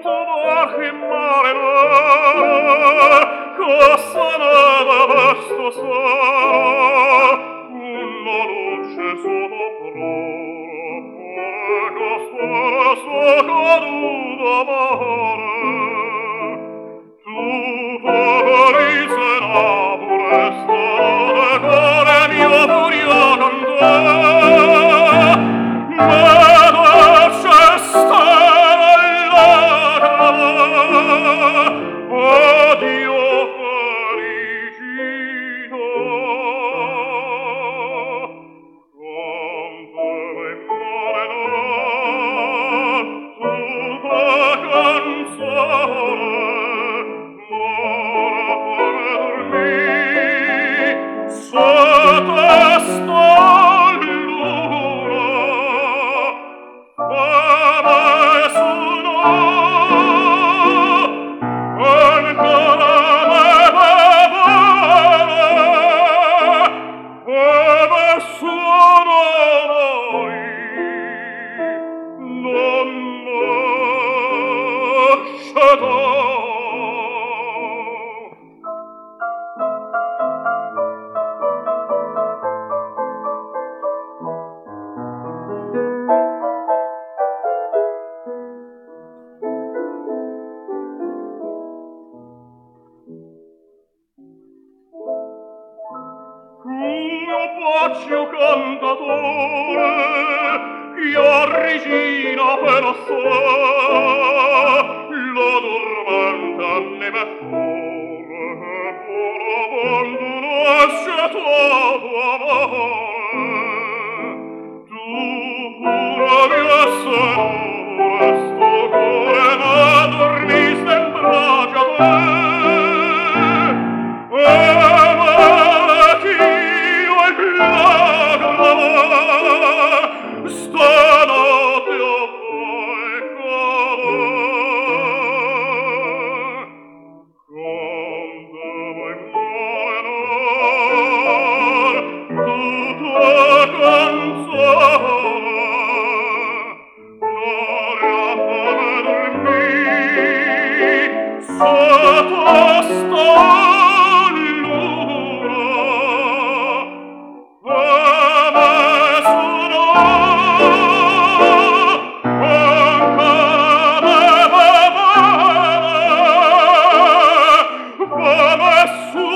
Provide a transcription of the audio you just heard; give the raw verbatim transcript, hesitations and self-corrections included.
tu bachi mare cosa nada questo sa una luce solo prova questo caduto amore tu felice l'amore stare cuore mio furio con te Faccio cantatore, io regina per sé, la dormenta ne me fuore, pur abbandonasse tuo amore. Tu pura mia senore, sto cuore ma dormiste in braccia te, stanotte ho poi quando vuoi muore tutto canzone l'aria come dormì sotto sta su